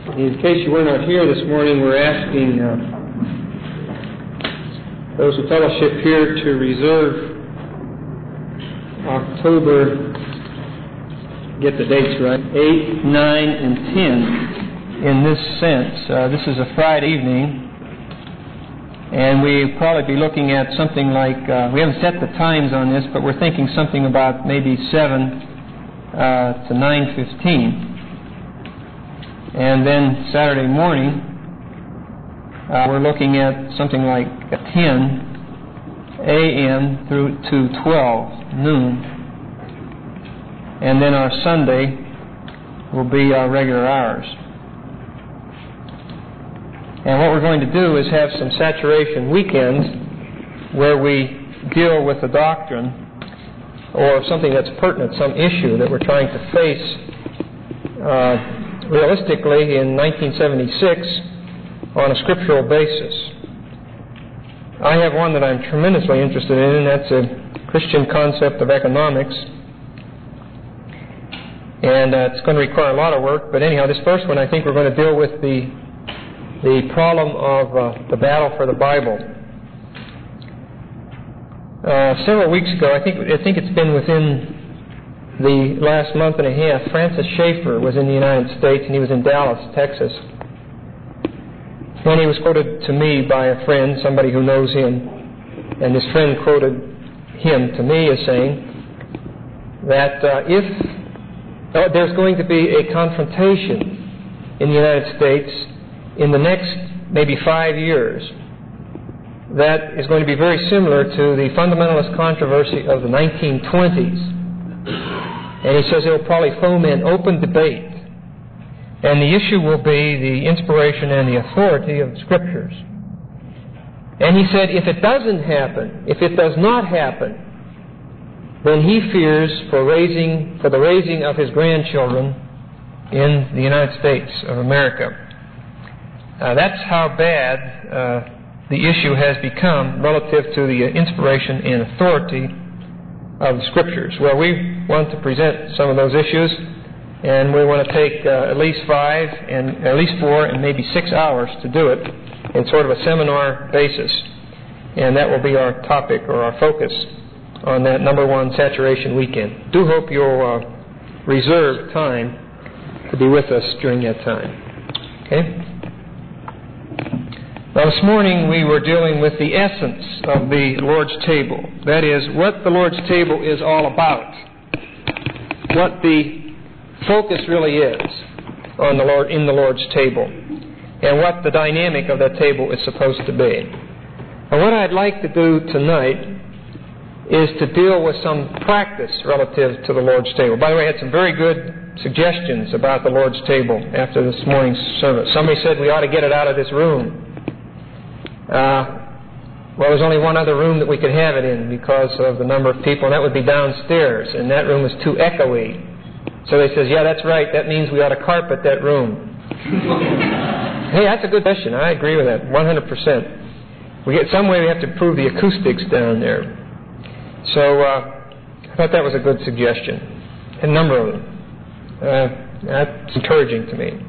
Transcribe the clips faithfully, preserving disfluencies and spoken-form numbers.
In case you were not here this morning, we're asking uh, those who fellowship here to reserve October, get the dates right, eight, nine, and ten in this sense. Uh, this is a Friday evening, and we'll probably be looking at something like, uh, we haven't set the times on this, but we're thinking something about maybe seven uh, to nine fifteen. And then Saturday morning, uh, we're looking at something like ten a.m. through to twelve noon. And then our Sunday will be our regular hours. And what we're going to do is have some saturation weekends where we deal with the doctrine or something that's pertinent, some issue that we're trying to face uh, realistically in nineteen seventy-six on a scriptural basis. I have one that I'm tremendously interested in, and that's a Christian concept of economics. And uh, it's going to require a lot of work, but anyhow, this first one I think we're going to deal with the the problem of uh, the battle for the Bible. Uh, several weeks ago, I think I think it's been within the last month and a half, Francis Schaeffer was in the United States, and he was in Dallas, Texas. And he was quoted to me by a friend, somebody who knows him, and this friend quoted him to me as saying that uh, if uh, there's going to be a confrontation in the United States in the next maybe five years, that is going to be very similar to the fundamentalist controversy of the nineteen twenties. And he says it will probably foment open debate. And the issue will be the inspiration and the authority of the Scriptures. And he said if it doesn't happen, if it does not happen, then he fears for raising, for the raising of his grandchildren in the United States of America. Uh, that's how bad uh, the issue has become relative to the inspiration and authority of the Scriptures. Well, we want to present some of those issues, and we want to take uh, at least five, and at least four, and maybe six hours to do it in sort of a seminar basis. And that will be our topic or our focus on that number one saturation weekend. Do hope you'll uh, reserve time to be with us during that time. Okay? Now, this morning we were dealing with the essence of the Lord's table. That is, what the Lord's table is all about. What the focus really is on the Lord in the Lord's table. And what the dynamic of that table is supposed to be. And what I'd like to do tonight is to deal with some practice relative to the Lord's table. By the way, I had some very good suggestions about the Lord's table after this morning's service. Somebody said we ought to get it out of this room. Uh, well, there's only one other room that we could have it in because of the number of people, and that would be downstairs, and that room is too echoey. So they says, yeah, that's right, that means we ought to carpet that room. Hey, that's a good question. I agree with that, one hundred percent. We get some way we have to improve the acoustics down there. So uh, I thought that was a good suggestion. A number of them. Uh, that's encouraging to me.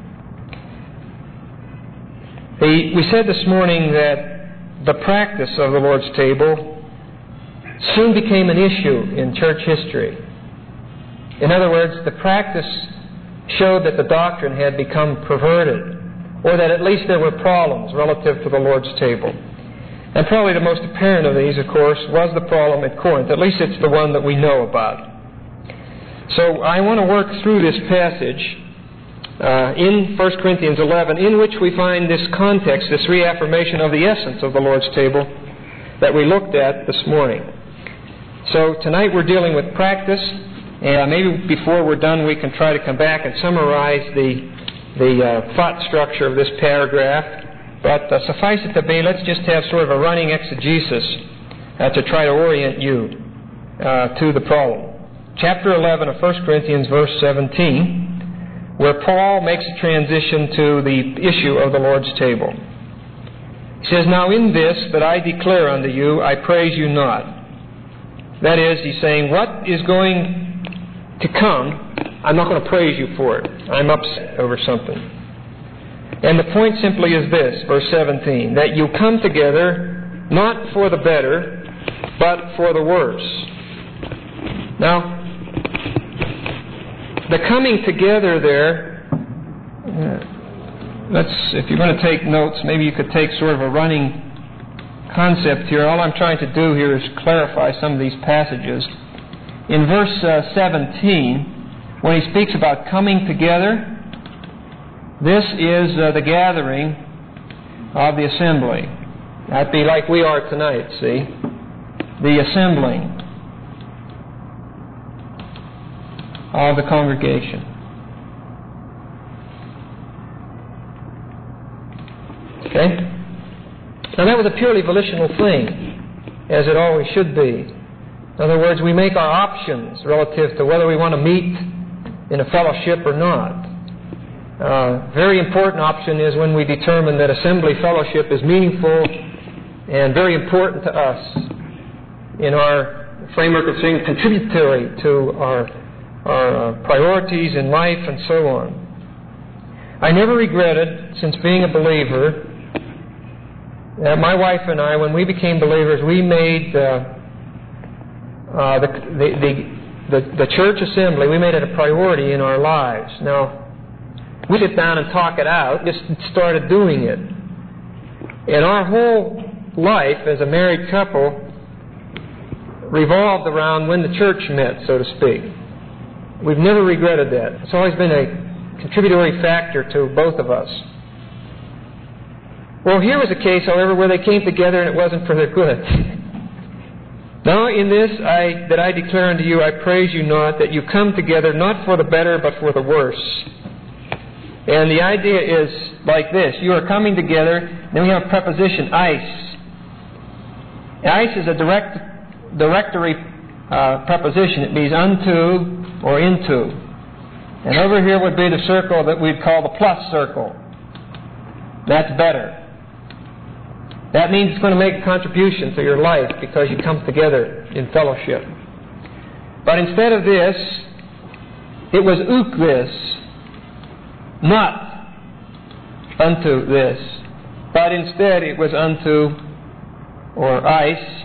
The, we said this morning that the practice of the Lord's table soon became an issue in church history. In other words, the practice showed that the doctrine had become perverted, or that at least there were problems relative to the Lord's table. And probably the most apparent of these, of course, was the problem at Corinth. At least it's the one that we know about. So I want to work through this passage Uh, in First Corinthians eleven, in which we find this context, this reaffirmation of the essence of the Lord's table that we looked at this morning. So tonight we're dealing with practice, and maybe before we're done we can try to come back and summarize the the uh, thought structure of this paragraph. But uh, suffice it to be, let's just have sort of a running exegesis uh, to try to orient you uh, to the problem. Chapter eleven of First Corinthians, verse seventeen. Where Paul makes a transition to the issue of the Lord's table. He says, now in this that I declare unto you, I praise you not. That is, he's saying, what is going to come, I'm not going to praise you for it. I'm upset over something. And the point simply is this, verse seventeen, that you come together not for the better, but for the worse. Now, the coming together there, uh, let's, if you're going to take notes, maybe you could take sort of a running concept here. All I'm trying to do here is clarify some of these passages. In verse uh, seventeen, when he speaks about coming together, this is uh, the gathering of the assembly. That'd be like we are tonight, see? The assembling of the congregation. Okay? Now that was a purely volitional thing, as it always should be. In other words, we make our options relative to whether we want to meet in a fellowship or not. Uh, very important option is when we determine that assembly fellowship is meaningful and very important to us in our framework of saying contributory to our, our uh, priorities in life and so on. I never regretted, since being a believer, that my wife and I, when we became believers, we made uh, uh, the, the, the, the, the church assembly, we made it a priority in our lives. Now, we sit down and talk it out, just started doing it. And our whole life as a married couple revolved around when the church met, so to speak. We've never regretted that. It's always been a contributory factor to both of us. Well, here was a case, however, where they came together and it wasn't for their good. Now in this I, that I declare unto you, I praise you not, that you come together not for the better, but for the worse. And the idea is like this. You are coming together. Then we have a preposition, eis. Eis is a direct, directory uh, preposition. It means unto or into. And over here would be the circle that we'd call the plus circle. That's better. That means it's going to make a contribution to your life because you come together in fellowship. But instead of this, it was uk this. Not unto this, but instead it was unto, or eis,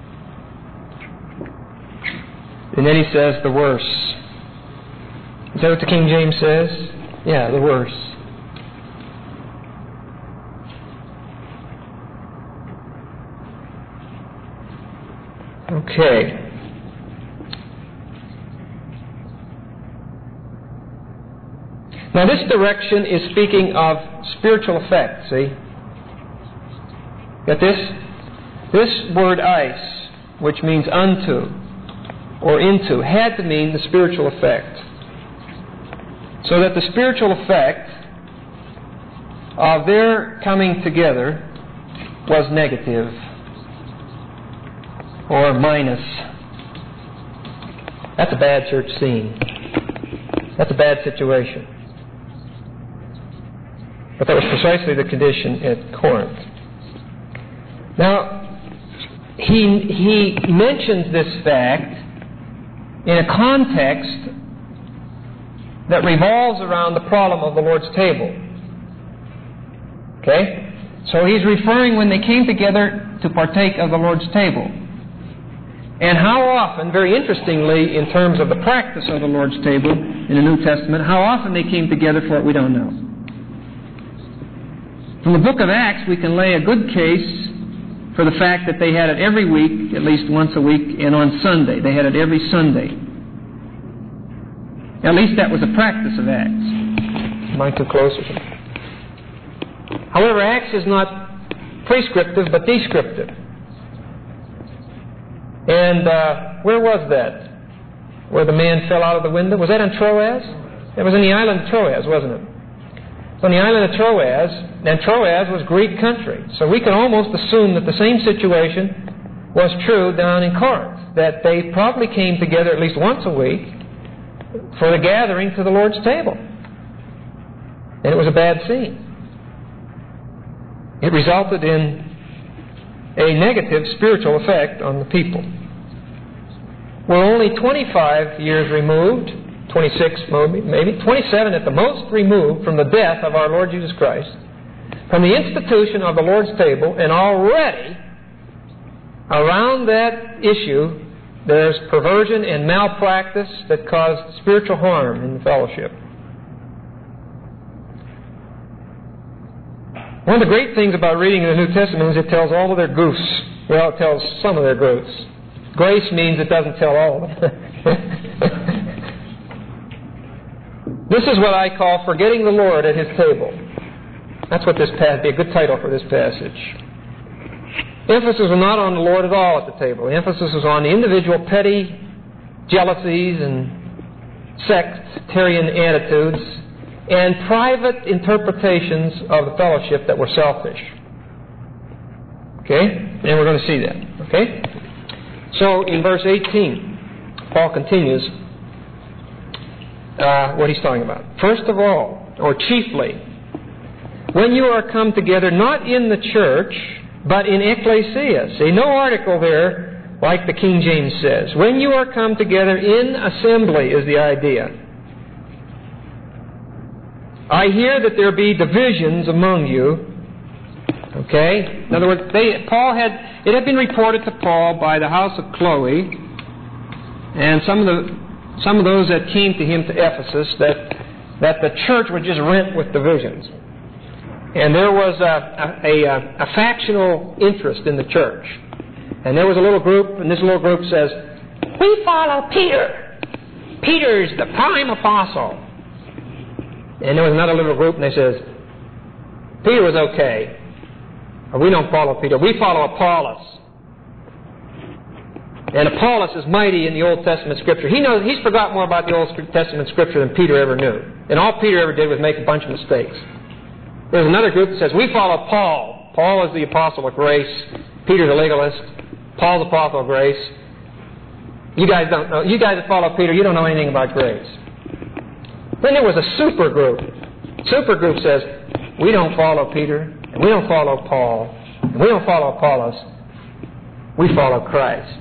and then he says the worse. Is that what the King James says? Yeah, the worse. Okay. Now this direction is speaking of spiritual effect, see? Get this? This word eis, which means unto or into, had to mean the spiritual effect. So that the spiritual effect of their coming together was negative or minus. That's a bad church scene. That's a bad situation. But that was precisely the condition at Corinth. Now, he, he mentions this fact in a context that revolves around the problem of the Lord's table. Okay? So he's referring when they came together to partake of the Lord's table. And how often, very interestingly, in terms of the practice of the Lord's table in the New Testament, how often they came together for it, we don't know. From the book of Acts, we can lay a good case for the fact that they had it every week, at least once a week, and on Sunday. They had it every Sunday. At least that was a practice of Acts. Am I too close? However, Acts is not prescriptive, but descriptive. And uh, where was that? Where the man fell out of the window? Was that on Troas? It was in the island of Troas, wasn't it? So on the island of Troas, and Troas was Greek country. So we can almost assume that the same situation was true down in Corinth, that they probably came together at least once a week for the gathering to the Lord's table. And it was a bad scene. It resulted in a negative spiritual effect on the people. We're only twenty-five years removed twenty-six maybe, twenty-seven at the most removed from the death of our Lord Jesus Christ, from the institution of the Lord's table, and already around that issue there's perversion and malpractice that caused spiritual harm in the fellowship. One of the great things about reading the New Testament is it tells all of their goofs. Well, it tells some of their goofs. Grace means it doesn't tell all of them. This is what I call forgetting the Lord at His table. That's what this passage, be a good title for this passage. Emphasis was not on the Lord at all at the table. The emphasis was on the individual petty jealousies and sectarian attitudes and private interpretations of the fellowship that were selfish. Okay? And we're going to see that. Okay? So, in verse eighteen, Paul continues uh, what he's talking about. First of all, or chiefly, when you are come together, not in the church, but in ecclesia. See, no article there, like the King James says. When you are come together in assembly is the idea. I hear that there be divisions among you. Okay? In other words, they, Paul had, it had been reported to Paul by the house of Chloe and some of the some of those that came to him to Ephesus that that the church was just rent with divisions. And there was a, a, a, a factional interest in the church. And there was a little group, and this little group says, we follow Peter. Peter's the prime apostle. And there was another little group, and they says, Peter was okay. Or we don't follow Peter. We follow Apollos. And Apollos is mighty in the Old Testament Scripture. He knows he's forgot more about the Old Testament Scripture than Peter ever knew. And all Peter ever did was make a bunch of mistakes. There's another group that says, we follow Paul. Paul is the apostle of grace. Peter's a legalist. Paul's the apostle of grace. You guys don't know. You guys that follow Peter, you don't know anything about grace. Then there was a super group. Super group says, we don't follow Peter, and we don't follow Paul, and we don't follow Apollos. We follow Christ.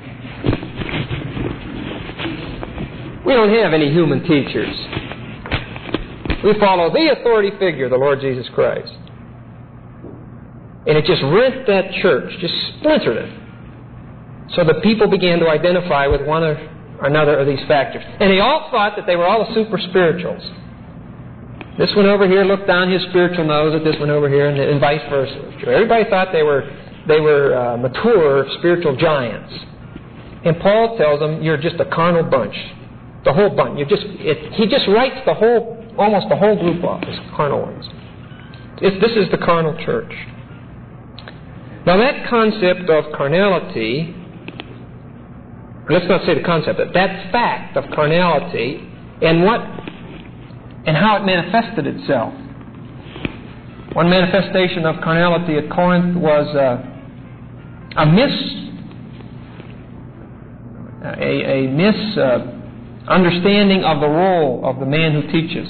We don't have any human teachers. We follow the authority figure, the Lord Jesus Christ. And it just rent that church, just splintered it. So the people began to identify with one or another of these factors. And they all thought that they were all the super spirituals. This one over here looked down his spiritual nose at this one over here, and, and vice versa. Everybody thought they were they were uh, mature spiritual giants. And Paul tells them, you're just a carnal bunch. The whole bunch. You just it, he just writes the whole almost the whole group off as carnal ones. It, this is the carnal church. Now that concept of carnality, let's not say the concept, but that fact of carnality and what and how it manifested itself. One manifestation of carnality at Corinth was uh, a mis a, a mis uh, understanding of the role of the man who teaches.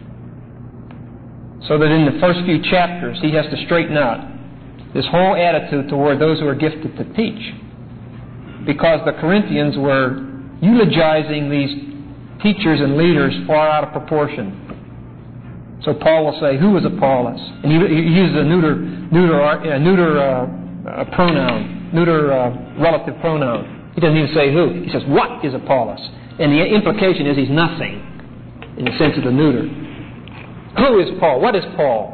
So that in the first few chapters he has to straighten out this whole attitude toward those who are gifted to teach. Because the Corinthians were eulogizing these teachers and leaders far out of proportion. So Paul will say, who is Apollos? And he, he uses a neuter, neuter, uh, neuter uh, uh, pronoun, neuter uh, relative pronoun. He doesn't even say who. He says, what is Apollos? And the implication is he's nothing in the sense of the neuter. Who is Paul? What is Paul?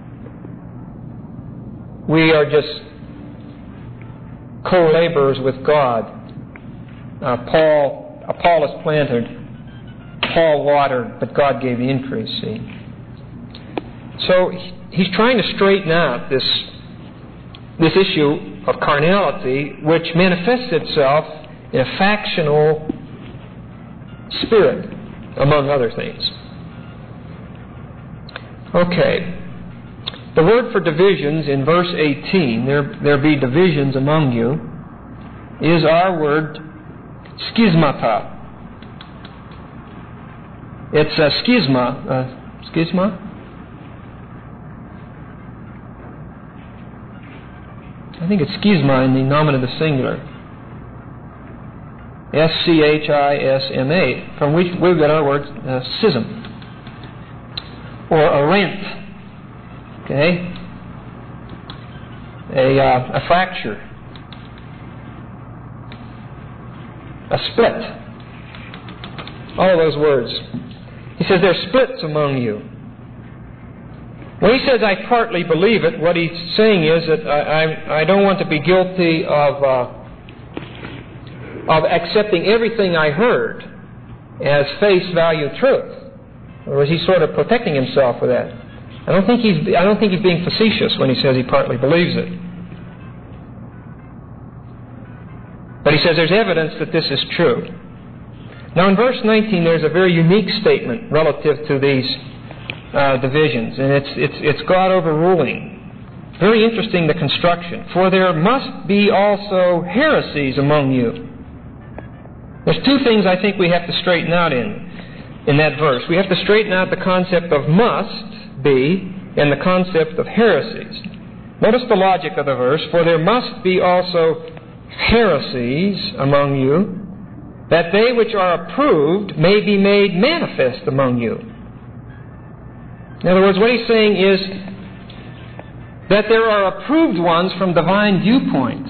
We are just co-laborers with God. Uh, Paul, Apollos planted, Paul watered, but God gave the increase, see. So he's trying to straighten out this, this issue of carnality, which manifests itself in a factional spirit, among other things. Okay. The word for divisions in verse eighteen, there, there be divisions among you, is our word schismata. It's a schisma. Uh, schisma? I think it's schisma in the nominative singular. S C H I S M A, from which we've got our word uh, schism, or a rent, okay, a, uh, a fracture, a split, all of those words. He says there are splits among you. When he says, I partly believe it, what he's saying is that I, I, I don't want to be guilty of, uh, of accepting everything I heard as face value truth. Or was he sort of protecting himself with that? I don't think he's, I don't think he's being facetious when he says he partly believes it. But he says there's evidence that this is true. Now in verse nineteen there's a very unique statement relative to these uh, divisions, and it's, it's, it's God overruling. Very interesting, the construction. For there must be also heresies among you. There's two things I think we have to straighten out in, in that verse. We have to straighten out the concept of must be and the concept of heresies. Notice the logic of the verse. For there must be also heresies among you, that they which are approved may be made manifest among you. In other words, what he's saying is that there are approved ones from divine viewpoint.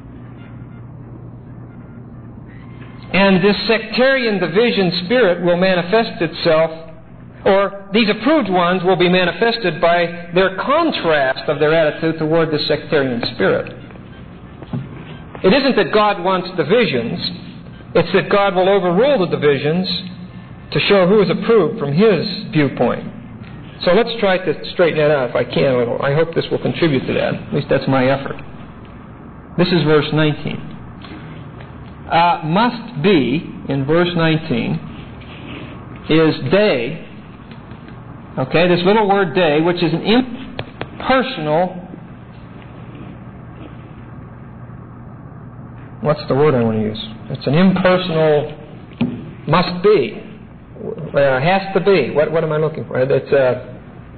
And this sectarian division spirit will manifest itself, or these approved ones will be manifested by their contrast of their attitude toward the sectarian spirit. It isn't that God wants divisions, it's that God will overrule the divisions to show who is approved from His viewpoint. So let's try to straighten that out if I can a little. I hope this will contribute to that. At least that's my effort. This is verse nineteen. Uh, must be, in verse nineteen, is day. Okay, this little word day, which is an impersonal. What's the word I want to use? It's an impersonal must be. Uh, has to be. What, what am I looking for? It's a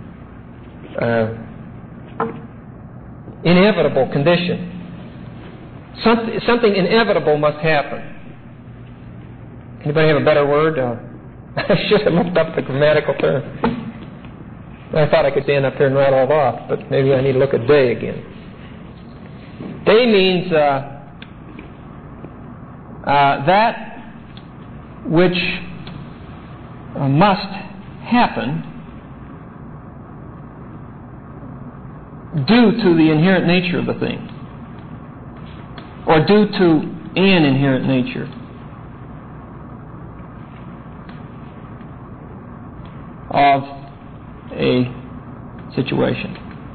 uh, inevitable condition. Something, something inevitable must happen. Anybody have a better word? Uh, I should have looked up the grammatical term. I thought I could stand up here and rattle it off, but maybe I need to look at day again. Day means uh, uh, that which uh, must happen due to the inherent nature of the thing, or due to an inherent nature. Of a situation.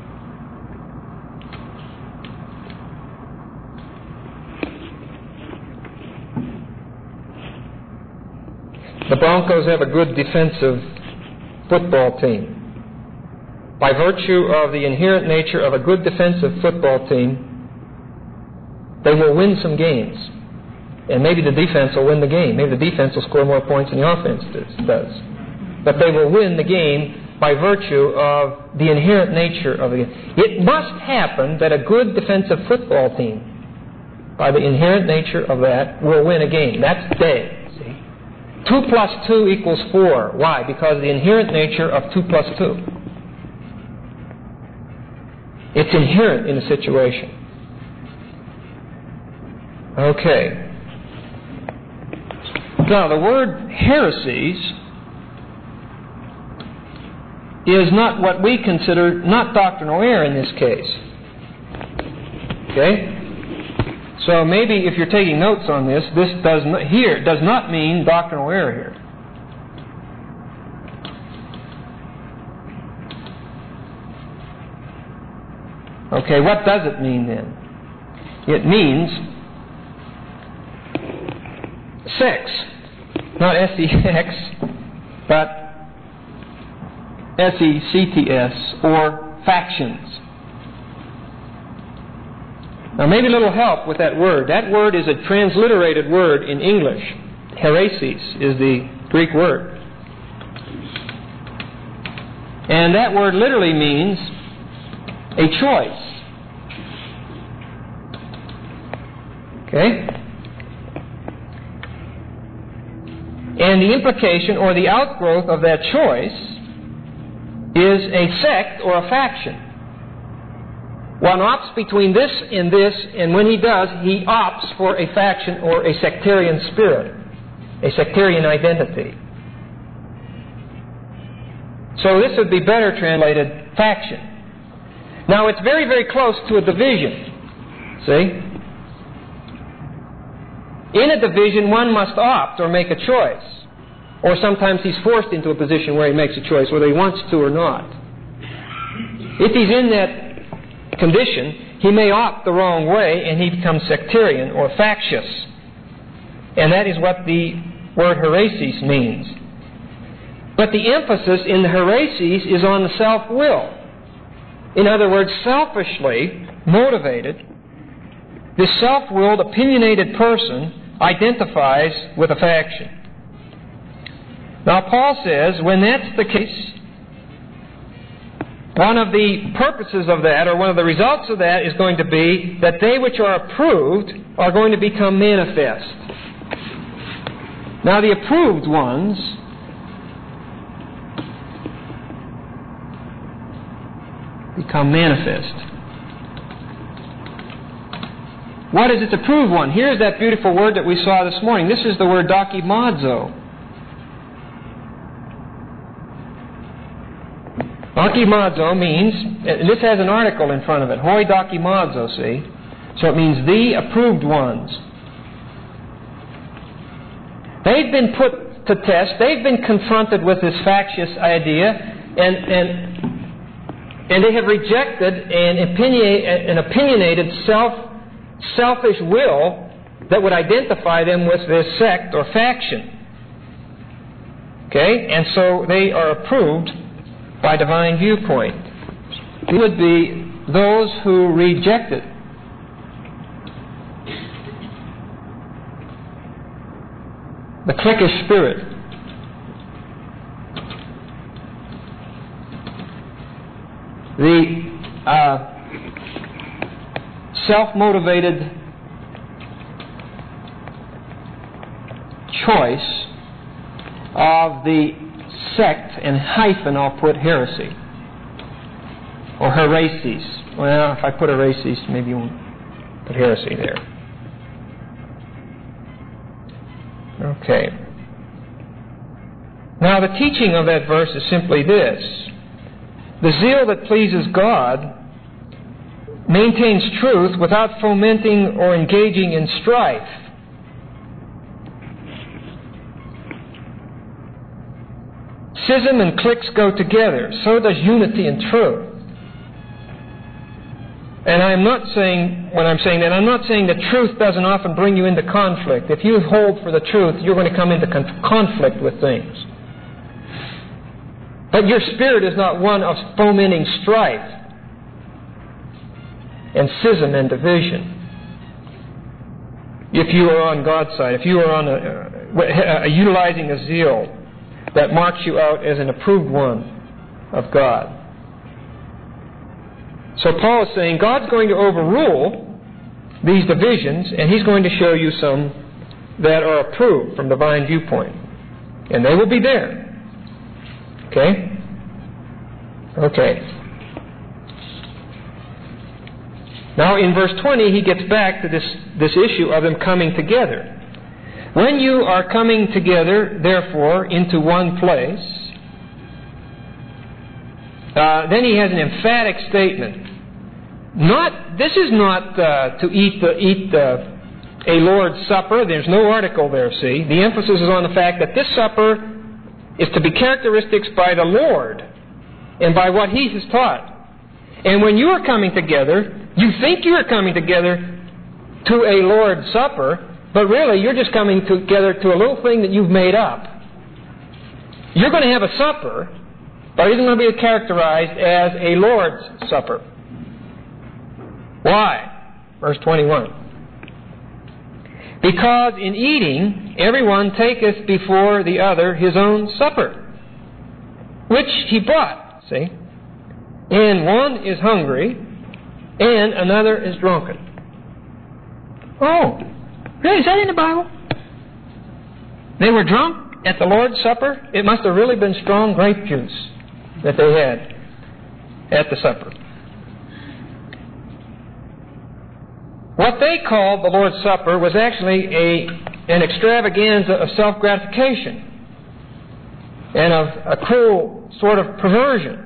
The Broncos have a good defensive football team. By virtue of the inherent nature of a good defensive football team, they will win some games. And maybe the defense will win the game. Maybe the defense will score more points than the offense does. But they will win the game by virtue of the inherent nature of the game. It must happen that a good defensive football team, by the inherent nature of that, will win a game. That's day. See? Two plus two equals four. Why? Because of the inherent nature of two plus two. It's inherent in the situation. Okay. Now, the word heresies is not what we consider, not doctrinal error in this case. Okay? So maybe if you're taking notes on this, this does not, here does not mean doctrinal error here. Okay, what does it mean then? It means sex. Not S E X, but S E C T S, or factions. Now maybe a little help with that word. That word is a transliterated word in English. Hereses is the Greek word. And that word literally means a choice. Okay? And the implication or the outgrowth of that choice is a sect or a faction. One opts between this and this, and when he does, he opts for a faction or a sectarian spirit, a sectarian identity. So this would be better translated faction. Now it's very, very close to a division. See? In a division, one must opt or make a choice. Or sometimes he's forced into a position where he makes a choice, whether he wants to or not. If he's in that condition, he may opt the wrong way and he becomes sectarian or factious. And that is what the word heresis means. But the emphasis in the heresis is on the self-will. In other words, selfishly motivated, this self-willed, opinionated person identifies with a faction. Now, Paul says, when that's the case, one of the purposes of that, or one of the results of that, is going to be that they which are approved are going to become manifest. Now, the approved ones become manifest. What is its approved one? Here's that beautiful word that we saw this morning. This is the word dokimazo. Dokimazo means, this has an article in front of it, hoi dokimazo, see? So it means the approved ones. They've been put to test, they've been confronted with this factious idea, and and and they have rejected an, opinion, an opinionated self, selfish will that would identify them with this sect or faction. Okay? And so they are approved by divine viewpoint. It would be those who reject it. The cliquish spirit. The uh, self-motivated choice of the sect, and hyphen I'll put heresy or hereses. Well, if I put hereses, maybe you won't put heresy there. Okay. Now the teaching of that verse is simply this. The zeal that pleases God maintains truth without fomenting or engaging in strife. Schism and cliques go together. So does unity and truth. And I'm not saying, when I'm saying that, I'm not saying that truth doesn't often bring you into conflict. If you hold for the truth, you're going to come into con- conflict with things. But your spirit is not one of fomenting strife and schism and division. If you are on God's side, if you are on a, uh, utilizing a zeal that marks you out as an approved one of God. So Paul is saying God's going to overrule these divisions, and He's going to show you some that are approved from divine viewpoint. And they will be there. Okay? Okay. Now in verse twenty, he gets back to this, this issue of them coming together. When you are coming together, therefore, into one place, uh, then he has an emphatic statement. Not, this is not uh, to eat the, eat the, a Lord's Supper. There's no article there, see. The emphasis is on the fact that this supper is to be characteristics by the Lord and by what He has taught. And when you are coming together, you think you are coming together to a Lord's Supper, but really you're just coming together to a little thing that you've made up. You're going to have a supper, but it isn't going to be characterized as a Lord's Supper. Why? Verse twenty-one. Because in eating, everyone taketh before the other his own supper, which he brought, see? And one is hungry, and another is drunken. Oh, really? Is that in the Bible? They were drunk, at the Lord's Supper? It must have really been strong grape juice that they had at the supper. What they called the Lord's Supper was actually a, an extravaganza of self-gratification and of a cruel sort of perversion.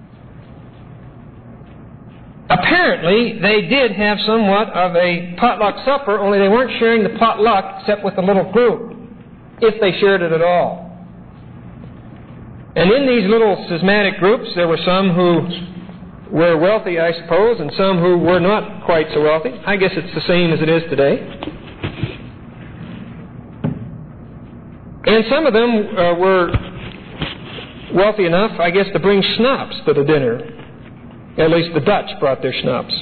Apparently, they did have somewhat of a potluck supper, only they weren't sharing the potluck except with a little group, if they shared it at all. And in these little schismatic groups, there were some who were wealthy, I suppose, and some who were not quite so wealthy. I guess it's the same as it is today. And some of them uh, were wealthy enough, I guess, to bring schnapps to the dinner. At least the Dutch brought their schnapps.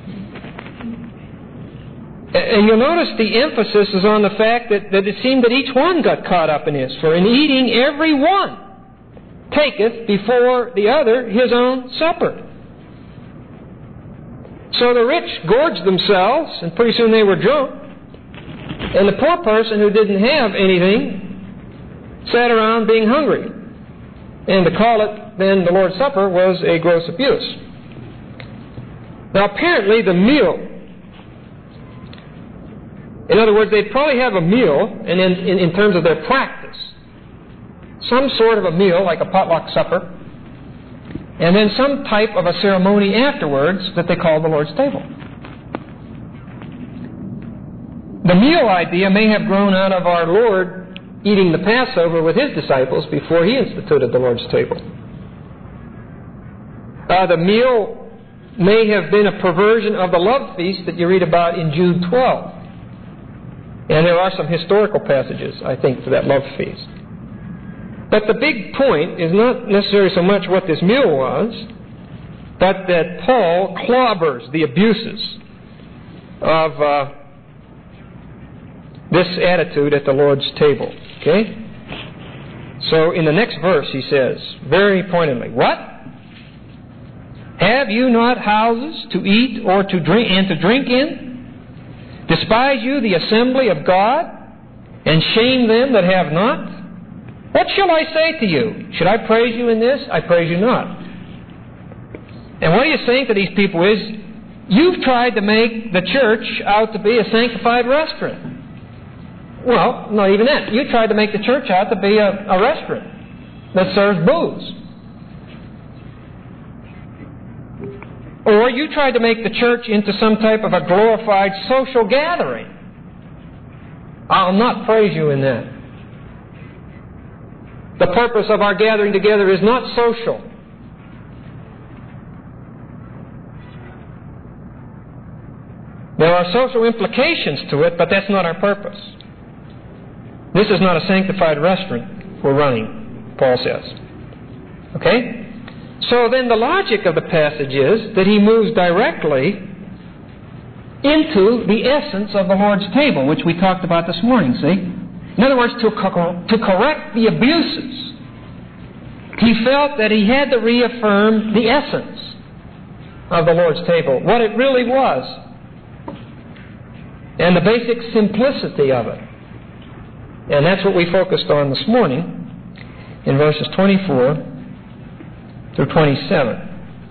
And you'll notice the emphasis is on the fact that, that it seemed that each one got caught up in this. For in eating, every one taketh before the other his own supper. So the rich gorged themselves, and pretty soon they were drunk. And the poor person who didn't have anything sat around being hungry. And to call it then the Lord's Supper was a gross abuse. Now apparently the meal, in other words, they'd probably have a meal, and in, in, in terms of their practice, some sort of a meal, like a potluck supper, and then some type of a ceremony afterwards that they called the Lord's table. The meal idea may have grown out of our Lord eating the Passover with His disciples before He instituted the Lord's table. Uh, the meal may have been a perversion of the love feast that you read about in Jude twelve. And there are some historical passages, I think, for that love feast. But the big point is not necessarily so much what this meal was, but that Paul clobbers the abuses of uh, this attitude at the Lord's table. Okay? So in the next verse he says, very pointedly, what? Have you not houses to eat or to drink and to drink in? Despise you the assembly of God, and shame them that have not? What shall I say to you? Should I praise you in this? I praise you not. And what he is saying to these people is, you've tried to make the church out to be a sanctified restaurant. Well, not even that. You tried to make the church out to be a, a restaurant that serves booze. Or you tried to make the church into some type of a glorified social gathering. I'll not praise you in that. The purpose of our gathering together is not social. There are social implications to it, but that's not our purpose. This is not a sanctified restaurant we're running, Paul says. Okay? So then the logic of the passage is that he moves directly into the essence of the Lord's table, which we talked about this morning, see? In other words, to, co- to correct the abuses, he felt that he had to reaffirm the essence of the Lord's table, what it really was, and the basic simplicity of it. And that's what we focused on this morning in verses twenty-four through twenty-seven.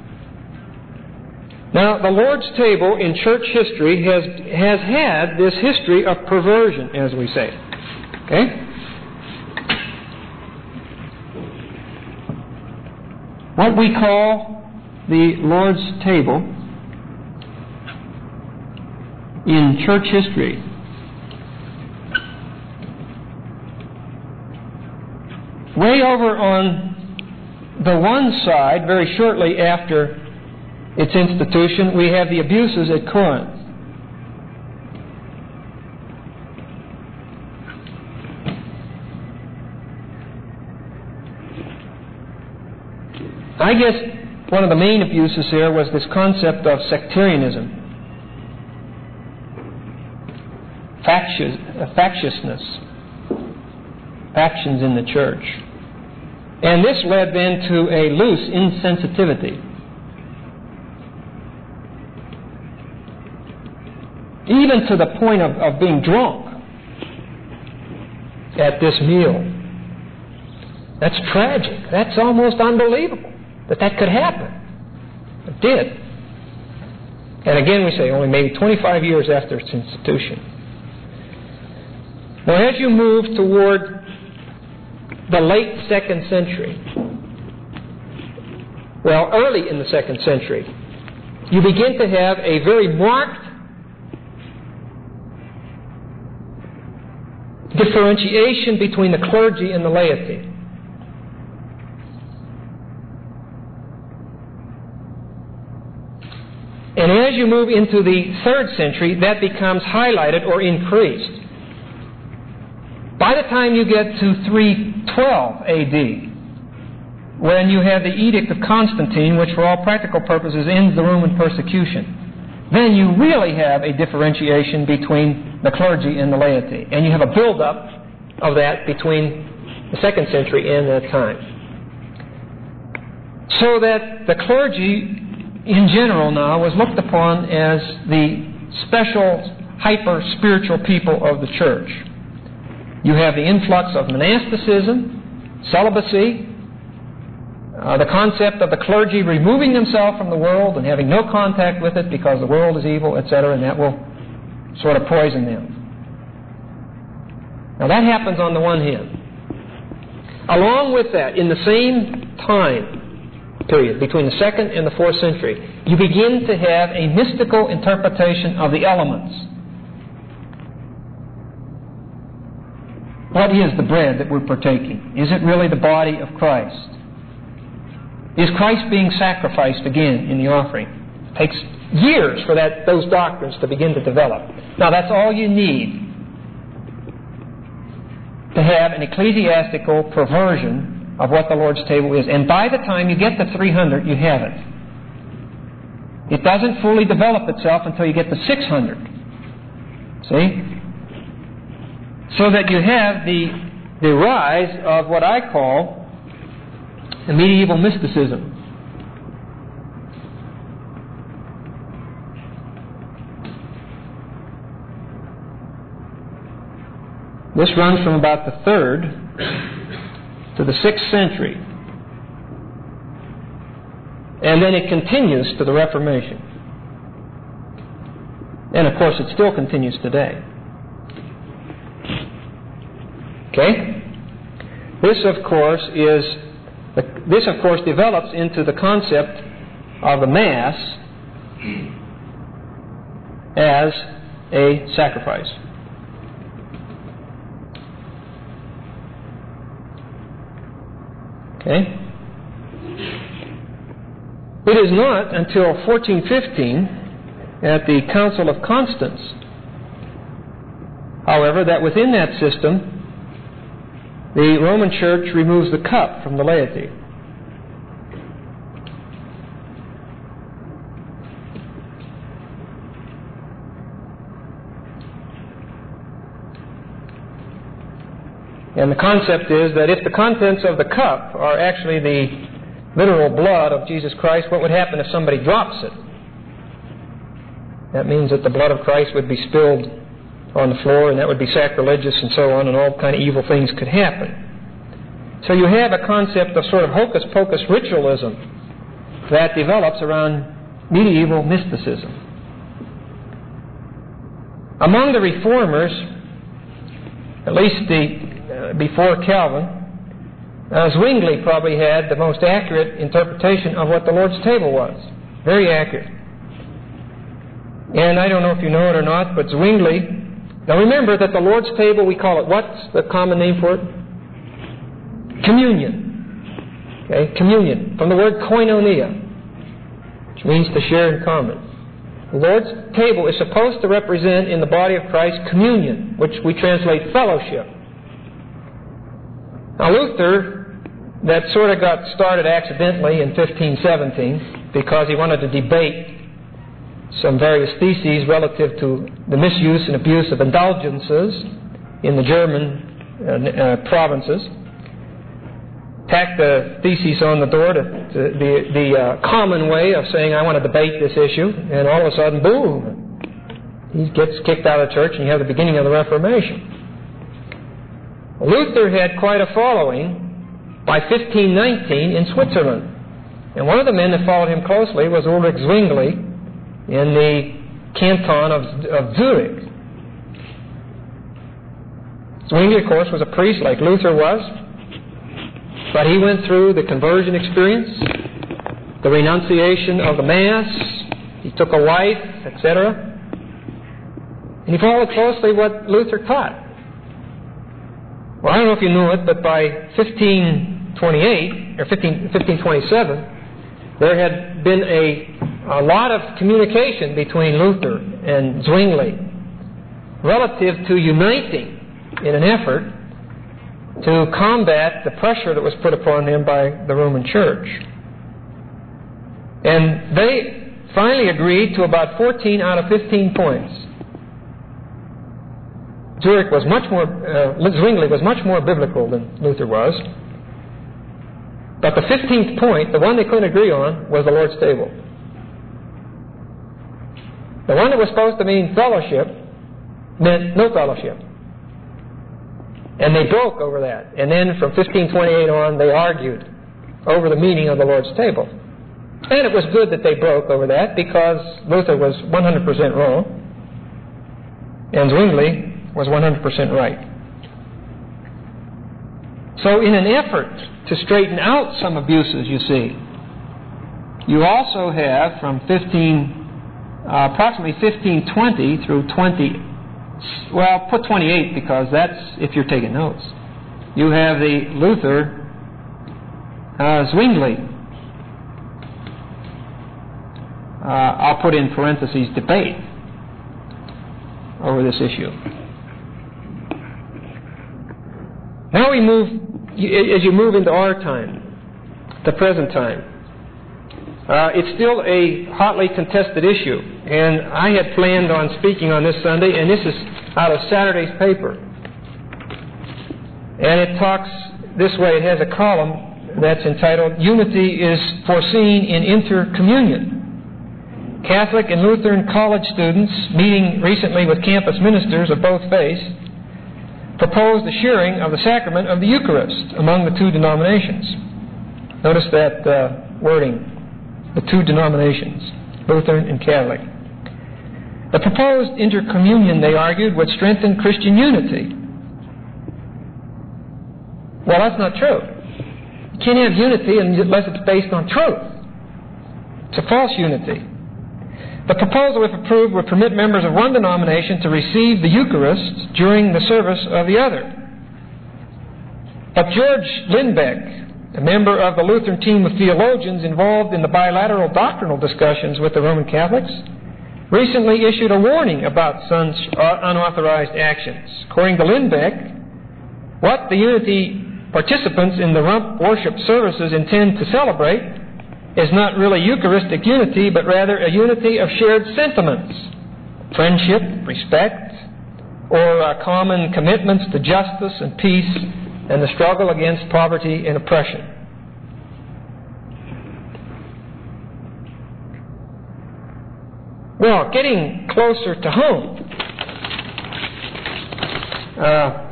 Now, the Lord's table in church history has, has had this history of perversion, as we say. Okay? What we call the Lord's table in church history way over on the one side, very shortly after its institution, we have the abuses at Corinth. I guess one of the main abuses here was this concept of sectarianism, factious, factiousness, factions in the church. And this led then to a loose insensitivity. Even to the point of, of being drunk at this meal. That's tragic. That's almost unbelievable that that could happen. It did. And again, we say only maybe twenty-five years after its institution. Now, as you move toward the late second century, well, early in the second century, you begin to have a very marked differentiation between the clergy and the laity. And as you move into the third century, that becomes highlighted or increased. By the time you get to three twelve A D, when you have the Edict of Constantine, which for all practical purposes ends the Roman persecution, then you really have a differentiation between the clergy and the laity. And you have a build-up of that between the second century and that time. So that the clergy in general now was looked upon as the special, hyper-spiritual people of the church. You have the influx of monasticism, celibacy, uh, the concept of the clergy removing themselves from the world and having no contact with it because the world is evil, et cetera, and that will sort of poison them. Now that happens on the one hand. Along with that, in the same time period, between the second and the fourth century, you begin to have a mystical interpretation of the elements. What is the bread that we're partaking? Is it really the body of Christ? Is Christ being sacrificed again in the offering? It takes years for that those doctrines to begin to develop. Now that's all you need to have an ecclesiastical perversion of what the Lord's table is. And by the time you get to three hundred, you have it. It doesn't fully develop itself until you get to six hundred. See? So that you have the, the rise of what I call the medieval mysticism. This runs from about the third to the sixth century. And then it continues to the Reformation. And of course it still continues today. Okay? This of course is this of course develops into the concept of the Mass as a sacrifice. Okay? It is not until fourteen fifteen, at the Council of Constance, however, that within that system, the Roman Church removes the cup from the laity. And the concept is that if the contents of the cup are actually the literal blood of Jesus Christ, what would happen if somebody drops it? That means that the blood of Christ would be spilled on the floor, and that would be sacrilegious and so on, and all kind of evil things could happen. So you have a concept of sort of hocus-pocus ritualism that develops around medieval mysticism. Among the reformers, at least the uh, before Calvin, uh, Zwingli probably had the most accurate interpretation of what the Lord's table was. Very accurate. And I don't know if you know it or not, but Zwingli, now remember that the Lord's table, we call it, what's the common name for it? Communion. Okay, communion, from the word koinonia, which means to share in common. The Lord's table is supposed to represent in the body of Christ communion, which we translate fellowship. Now Luther, that sort of got started accidentally in fifteen seventeen because he wanted to debate some various theses relative to the misuse and abuse of indulgences in the German uh, uh, provinces. Tacked the thesis on the door to, to the, the uh, common way of saying, I want to debate this issue, and all of a sudden, boom, he gets kicked out of church, and you have the beginning of the Reformation. Luther had quite a following by fifteen nineteen in Switzerland. And one of the men that followed him closely was Ulrich Zwingli in the canton of, of Zurich. Zwingli, of course, was a priest like Luther was, but he went through the conversion experience, the renunciation of the Mass, he took a wife, et cetera, and he followed closely what Luther taught. Well, I don't know if you knew it, but by fifteen twenty-eight, or fifteen, fifteen twenty-seven, there had been a, a lot of communication between Luther and Zwingli relative to uniting in an effort to combat the pressure that was put upon them by the Roman Church. And they finally agreed to about fourteen out of fifteen points. Zurich was much more, uh, Zwingli was much more biblical than Luther was. But the fifteenth point, the one they couldn't agree on, was the Lord's table. The one that was supposed to mean fellowship meant no fellowship. And they broke over that. And then from fifteen twenty-eight on, they argued over the meaning of the Lord's table. And it was good that they broke over that, because Luther was one hundred percent wrong and Zwingli was one hundred percent right. So in an effort to straighten out some abuses, you see, you also have from fifteen, uh, approximately fifteen twenty through twenty, well, put twenty-eight, because that's if you're taking notes. You have the Luther uh, Zwingli. Uh, I'll put in parentheses debate over this issue. Now we move, as you move into our time, the present time, uh, it's still a hotly contested issue. And I had planned on speaking on this Sunday, and this is out of Saturday's paper. And it talks this way. It has a column that's entitled, "Unity is Foreseen in Intercommunion." Catholic and Lutheran college students, meeting recently with campus ministers of both faiths, proposed the sharing of the sacrament of the Eucharist among the two denominations. Notice that uh, wording, the two denominations, Lutheran and Catholic. The proposed intercommunion, they argued, would strengthen Christian unity. Well, that's not true. You can't have unity unless it's based on truth. It's a false unity. The proposal, if approved, would permit members of one denomination to receive the Eucharist during the service of the other. But George Lindbeck, a member of the Lutheran team of theologians involved in the bilateral doctrinal discussions with the Roman Catholics, recently issued a warning about such unauthorized actions. According to Lindbeck, what the unity participants in the rump worship services intend to celebrate is not really Eucharistic unity, but rather a unity of shared sentiments, friendship, respect, or uh, common commitments to justice and peace and the struggle against poverty and oppression. Well, getting closer to home, uh,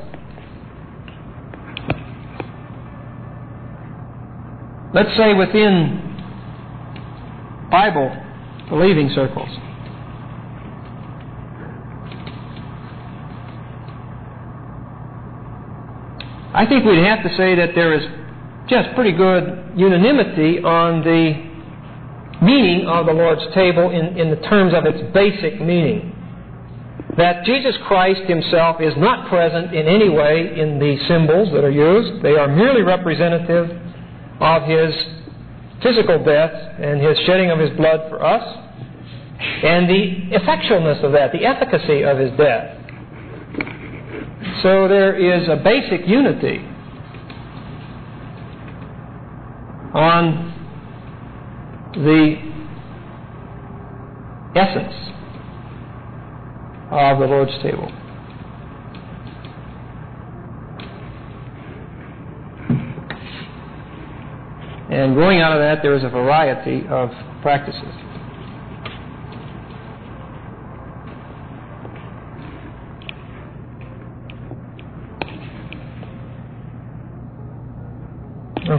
let's say within Bible believing circles, I think we'd have to say that there is just pretty good unanimity on the meaning of the Lord's table in, in the terms of its basic meaning. That Jesus Christ Himself is not present in any way in the symbols that are used. They are merely representative of His physical death and His shedding of His blood for us, and the effectualness of that, the efficacy of His death. So there is a basic unity on the essence of the Lord's table. And growing out of that, there is a variety of practices.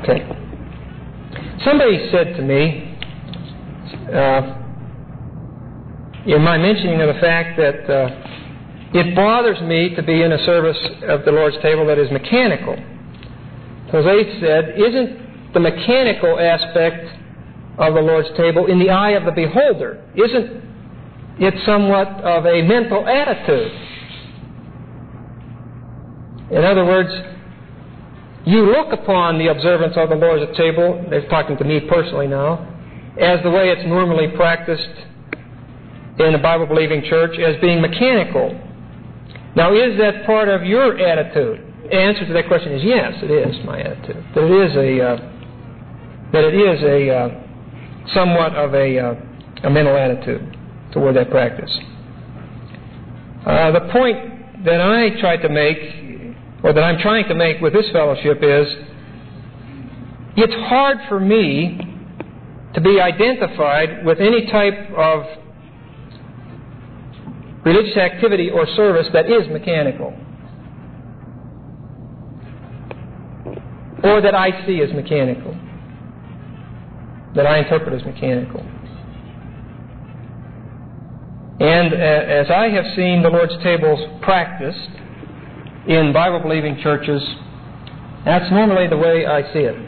Okay. Somebody said to me, uh, in my mentioning of the fact that uh, it bothers me to be in a service of the Lord's table that is mechanical. Jose said, isn't the mechanical aspect of the Lord's table in the eye of the beholder? Isn't it somewhat of a mental attitude? In other words, you look upon the observance of the Lord's table, they're talking to me personally now, as the way it's normally practiced in a Bible-believing church, as being mechanical. Now, is that part of your attitude? The answer to that question is yes, it is my attitude. That it is a uh, that it is a uh, somewhat of a, uh, a mental attitude toward that practice. Uh, the point that I tried to make, or that I'm trying to make with this fellowship, is it's hard for me to be identified with any type of religious activity or service that is mechanical, or that I see as mechanical, that I interpret as mechanical. And uh, as I have seen the Lord's tables practiced in Bible-believing churches, that's normally the way I see it.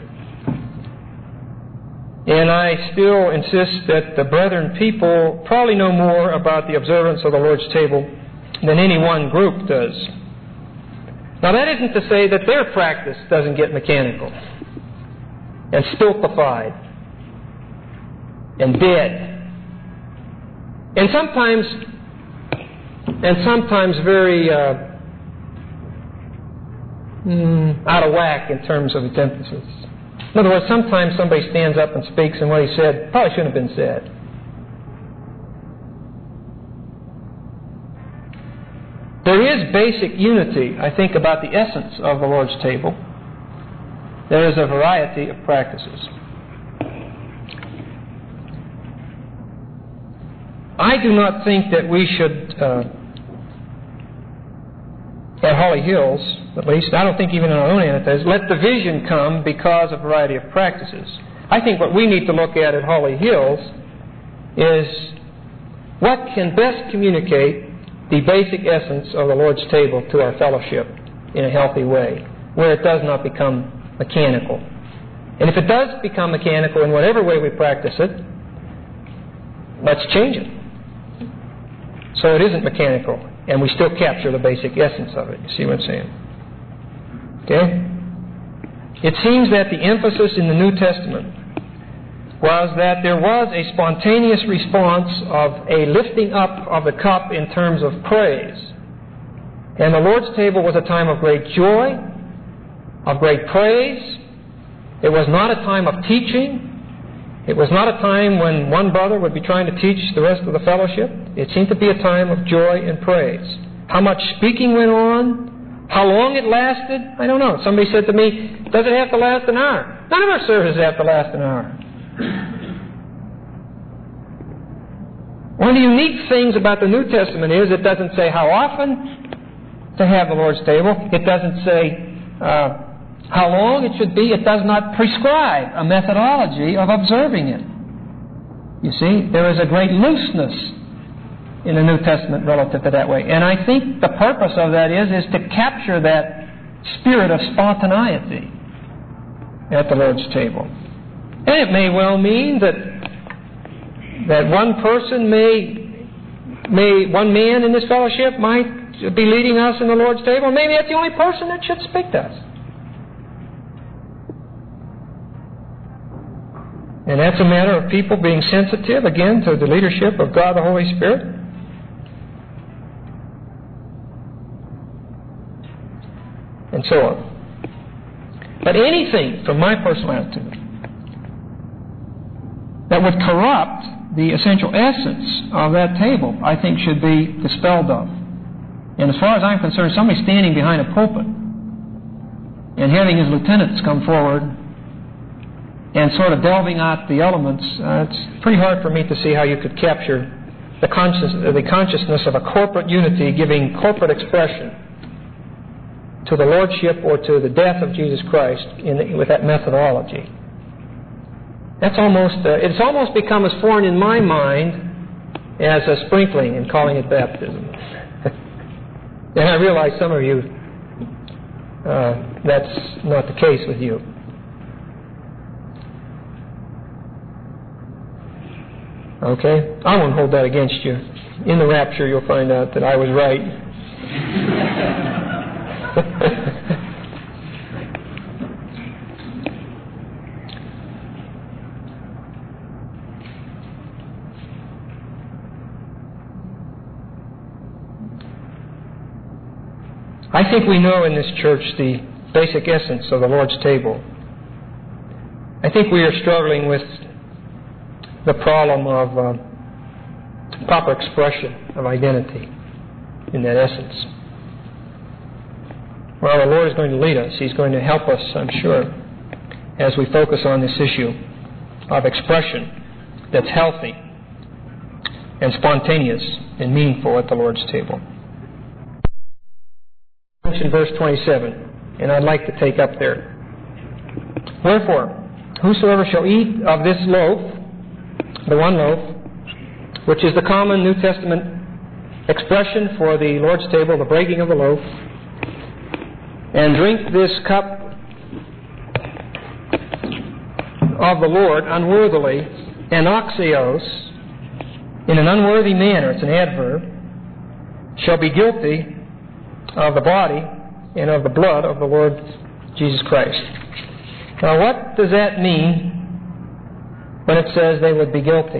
And I still insist that the brethren people probably know more about the observance of the Lord's table than any one group does. Now, that isn't to say that their practice doesn't get mechanical and stultified and dead. And sometimes, and sometimes very uh, mm, out of whack in terms of its emphasis. In other words, sometimes somebody stands up and speaks and what he said probably shouldn't have been said. There is basic unity, I think, about the essence of the Lord's table. There is a variety of practices. I do not think that we should, uh, at Holly Hills, at least, I don't think even in our own entities, let division come because of a variety of practices. I think what we need to look at at Holly Hills is what can best communicate the basic essence of the Lord's table to our fellowship in a healthy way, where it does not become mechanical. And if it does become mechanical in whatever way we practice it, let's change it, so it isn't mechanical, and we still capture the basic essence of it. You see what I'm saying? Okay? It seems that the emphasis in the New Testament was that there was a spontaneous response of a lifting up of the cup in terms of praise. And the Lord's table was a time of great joy, of great praise. It was not a time of teaching. It was not a time when one brother would be trying to teach the rest of the fellowship. It seemed to be a time of joy and praise. How much speaking went on, how long it lasted, I don't know. Somebody said to me, does it have to last an hour? None of our services have to last an hour. One of the unique things about the New Testament is it doesn't say how often to have the Lord's table. It doesn't say uh, how long it should be. It does not prescribe a methodology of observing it. You see, there is a great looseness in the New Testament relative to that way. And I think the purpose of that is, is to capture that spirit of spontaneity at the Lord's table. And it may well mean that that one person may, may one man in this fellowship might be leading us in the Lord's table. Maybe that's the only person that should speak to us. And that's a matter of people being sensitive, again, to the leadership of God the Holy Spirit. And so on. But anything, from my personal attitude, that would corrupt the essential essence of that table, I think should be dispelled of. And as far as I'm concerned, somebody standing behind a pulpit and having his lieutenants come forward and sort of delving out the elements, uh, it's pretty hard for me to see how you could capture the, conscious, uh, the consciousness of a corporate unity giving corporate expression to the lordship or to the death of Jesus Christ in the, with that methodology. That's almost, uh, it's almost become as foreign in my mind as a sprinkling and calling it baptism. And I realize some of you, uh, that's not the case with you. Okay? I won't hold that against you. In the rapture, you'll find out that I was right. I think we know in this church the basic essence of the Lord's table. I think we are struggling with the problem of uh, proper expression of identity in that essence. Well, the Lord is going to lead us. He's going to help us, I'm sure, as we focus on this issue of expression that's healthy and spontaneous and meaningful at the Lord's table. In verse twenty-seven, and I'd like to take up there. Wherefore, whosoever shall eat of this loaf, the one loaf, which is the common New Testament expression for the Lord's table, the breaking of the loaf, and drink this cup of the Lord unworthily, anaxios, in an unworthy manner, it's an adverb, shall be guilty of the body and of the blood of the Lord Jesus Christ. Now, what does that mean when it says they would be guilty?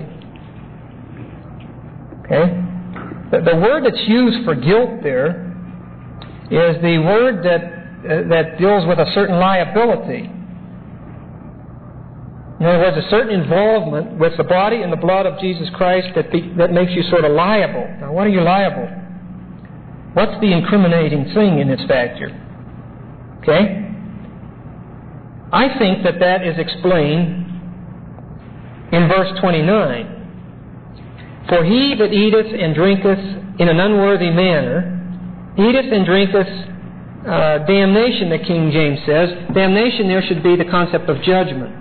Okay? The, the word that's used for guilt there is the word that uh, that deals with a certain liability. In other words, a certain involvement with the body and the blood of Jesus Christ that be, that makes you sort of liable. Now, what are you liable? What's the incriminating thing in its factor? Okay? I think that that is explained in verse twenty-nine. For he that eateth and drinketh in an unworthy manner, eateth and drinketh uh, damnation, the King James says. Damnation there should be the concept of judgment.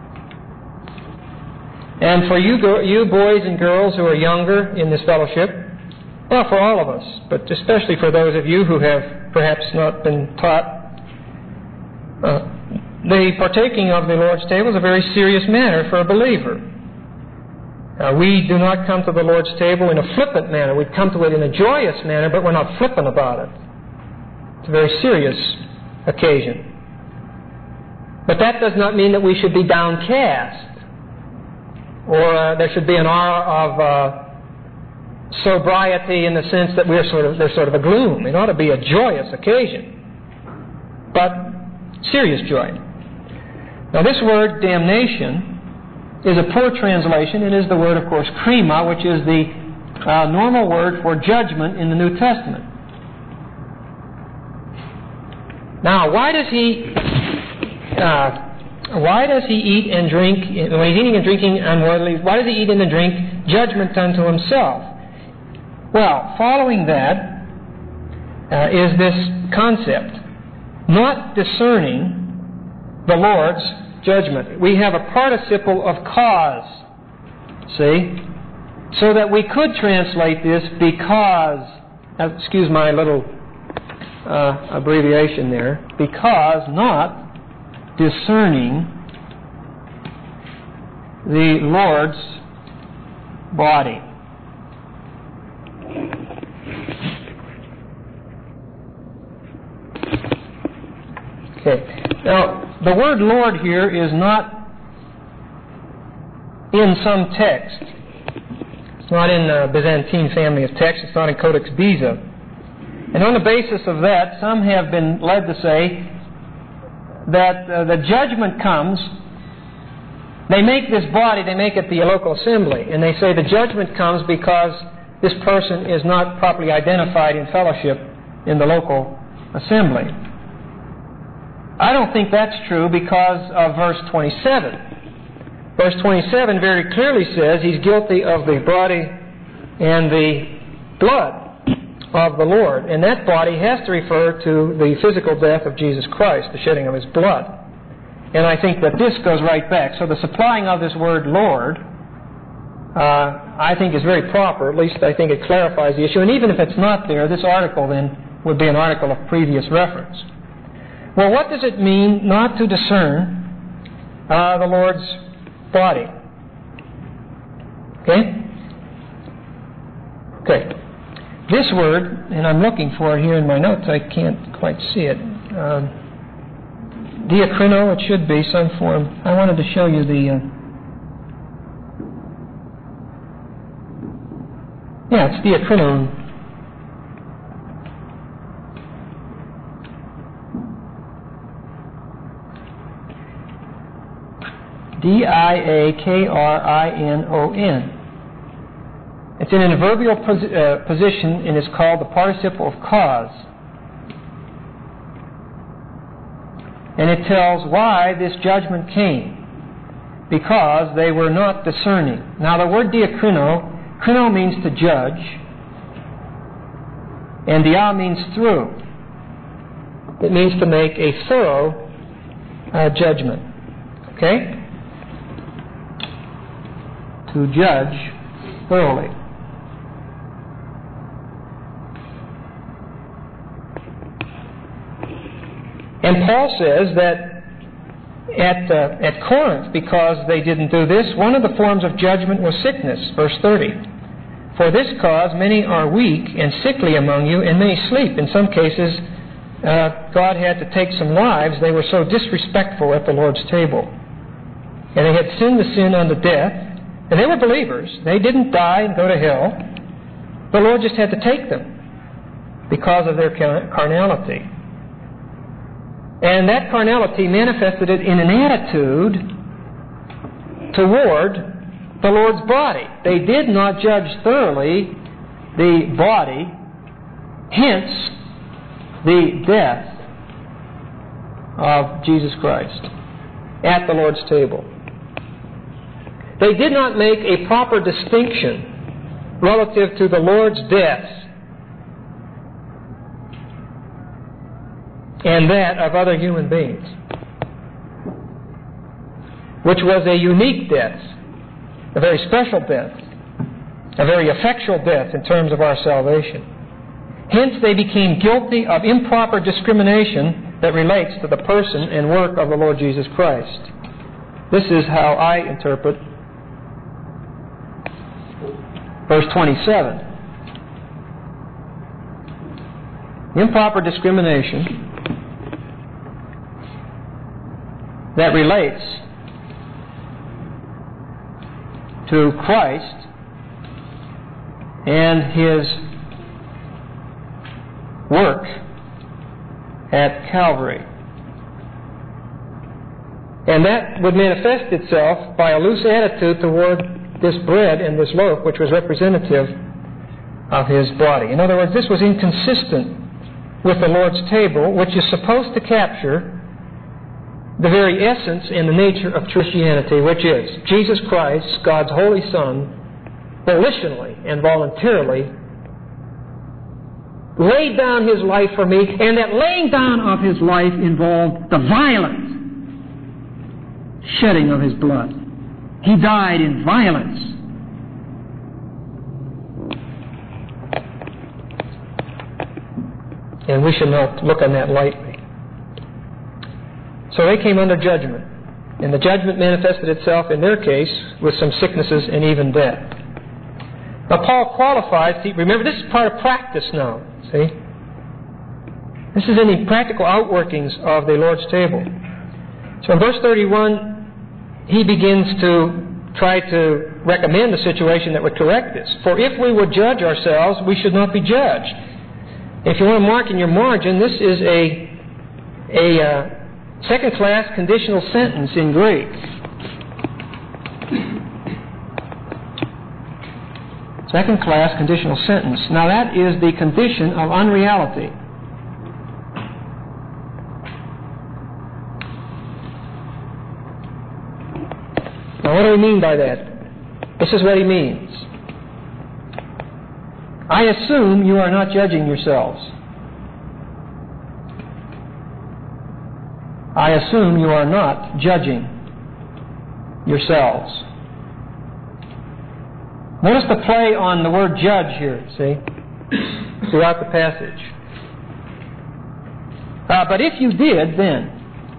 And for you, go, you boys and girls who are younger in this fellowship, well, for all of us, but especially for those of you who have perhaps not been taught, uh, the partaking of the Lord's table is a very serious matter for a believer. Uh, we do not come to the Lord's table in a flippant manner. We come to it in a joyous manner, but we're not flippant about it. It's a very serious occasion. But that does not mean that we should be downcast, or uh, there should be an aura of Uh, sobriety in the sense that we're sort of there's sort of a gloom. It ought to be a joyous occasion, but serious joy. Now, this word damnation is a poor translation. It is the word, of course, krima, which is the uh, normal word for judgment in the New Testament. Now, why does he uh, why does he eat and drink when he's eating and drinking unworthily? Why does he eat and drink judgment unto himself? Well, following that uh, is this concept, not discerning the Lord's judgment. We have a participle of cause, see? So that we could translate this because, uh, excuse my little uh, abbreviation there, because not discerning the Lord's body. Okay. Now, the word Lord here is not in some text. It's not in the Byzantine family of texts. It's not in Codex Beeza. And on the basis of that, some have been led to say that uh, the judgment comes. They make this body, they make it the local assembly, and they say the judgment comes because this person is not properly identified in fellowship in the local assembly. I don't think that's true because of verse twenty-seven. Verse twenty-seven very clearly says he's guilty of the body and the blood of the Lord. And that body has to refer to the physical death of Jesus Christ, the shedding of His blood. And I think that this goes right back. So the supplying of this word Lord, uh, I think is very proper. At least I think it clarifies the issue. And even if it's not there, this article then would be an article of previous reference. Well, what does it mean not to discern uh, the Lord's body? Okay? Okay. This word, and I'm looking for it here in my notes, I can't quite see it. Uh, diakrino, it should be some form. I wanted to show you the... Uh, yeah, it's diakrino. D I A K R I N O N. It's in an adverbial pos- uh, position and is called the participle of cause. And it tells why this judgment came. Because they were not discerning. Now the word diakrino, krino means to judge, and dia means through. It means to make a thorough uh, judgment. Okay? To judge thoroughly. And Paul says that at, uh, at Corinth, because they didn't do this, one of the forms of judgment was sickness. Verse thirty. For this cause many are weak and sickly among you, and many sleep. In some cases, uh, God had to take some lives. They were so disrespectful at the Lord's table. And they had sinned the sin unto death. And they were believers. They didn't die and go to hell. The Lord just had to take them because of their carnality. And that carnality manifested it in an attitude toward the Lord's body. They did not judge thoroughly the body, hence the death of Jesus Christ at the Lord's table. They did not make a proper distinction relative to the Lord's death and that of other human beings, which was a unique death, a very special death, a very effectual death in terms of our salvation. Hence, they became guilty of improper discrimination that relates to the person and work of the Lord Jesus Christ. This is how I interpret verse twenty-seven. Improper discrimination that relates to Christ and His work at Calvary. And that would manifest itself by a loose attitude toward this bread and this loaf, which was representative of His body. In other words, this was inconsistent with the Lord's table, which is supposed to capture the very essence and the nature of Christianity, which is Jesus Christ, God's Holy Son, volitionally and voluntarily laid down His life for me, and that laying down of His life involved the violent shedding of His blood. He died in violence. And we should not look on that lightly. So they came under judgment. And the judgment manifested itself in their case with some sicknesses and even death. Now Paul qualifies, see, remember this is part of practice now, see? This is any practical outworkings of the Lord's table. So in verse thirty-one, he begins to try to recommend a situation that would correct this. For if we would judge ourselves, we should not be judged. If you want to mark in your margin, this is a, a uh, second-class conditional sentence in Greek. Second-class conditional sentence. Now that is the condition of unreality. Now what do we mean by that? This is what he means. I assume you are not judging yourselves. I assume you are not judging yourselves. Notice the play on the word judge here, see, throughout the passage. Uh, but if you did, then.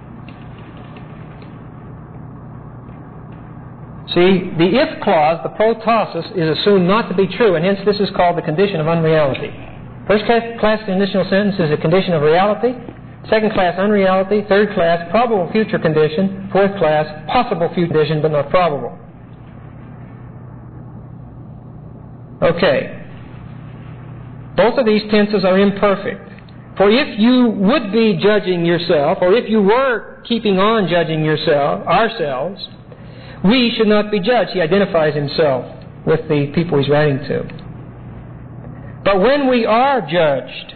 See, the if clause, the protausis, is assumed not to be true, and hence this is called the condition of unreality. First class conditional sentence is a condition of reality. Second class, unreality. Third class, probable future condition. Fourth class, possible future condition, but not probable. Okay. Both of these tenses are imperfect. For if you would be judging yourself, or if you were keeping on judging yourself, ourselves, we should not be judged. He identifies himself with the people he's writing to. But when we are judged,